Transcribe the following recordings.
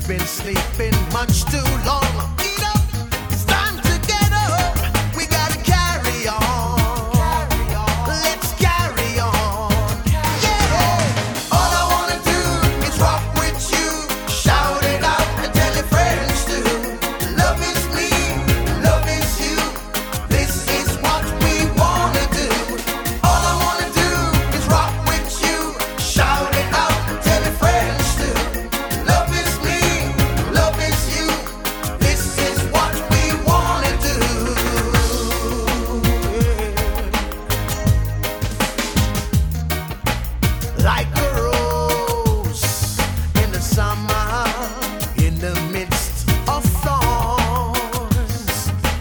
been sleeping much too long. Get up, it's time to get up. We gotta carry on. Let's carry on. Yeah. All I wanna do is rock with you. Shout it out and tell your friends too. Love is me, love is you. This is what we wanna do. All I wanna do is rock with you. Shout it out and tell your friends too. Love is me, love is you. This is what we wanna do. Like a rose in the summer, in the midst of thorns,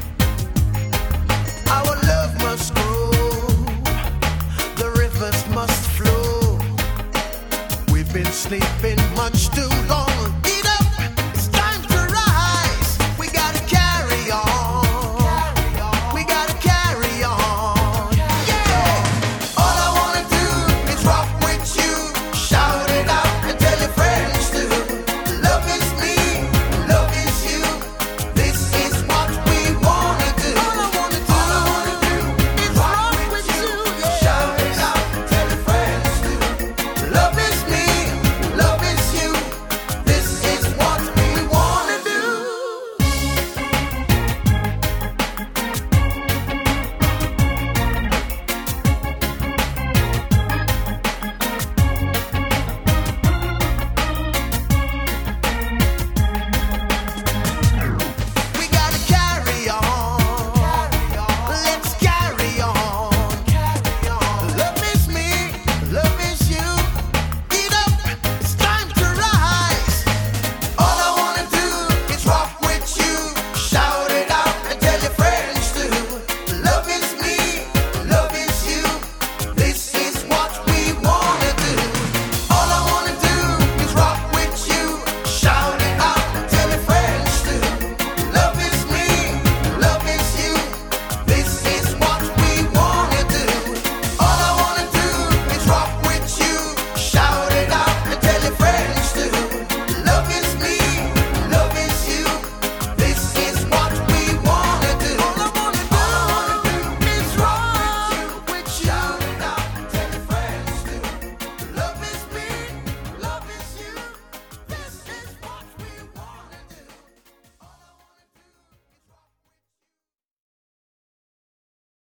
our love must grow, the rivers must flow. We've been sleeping much too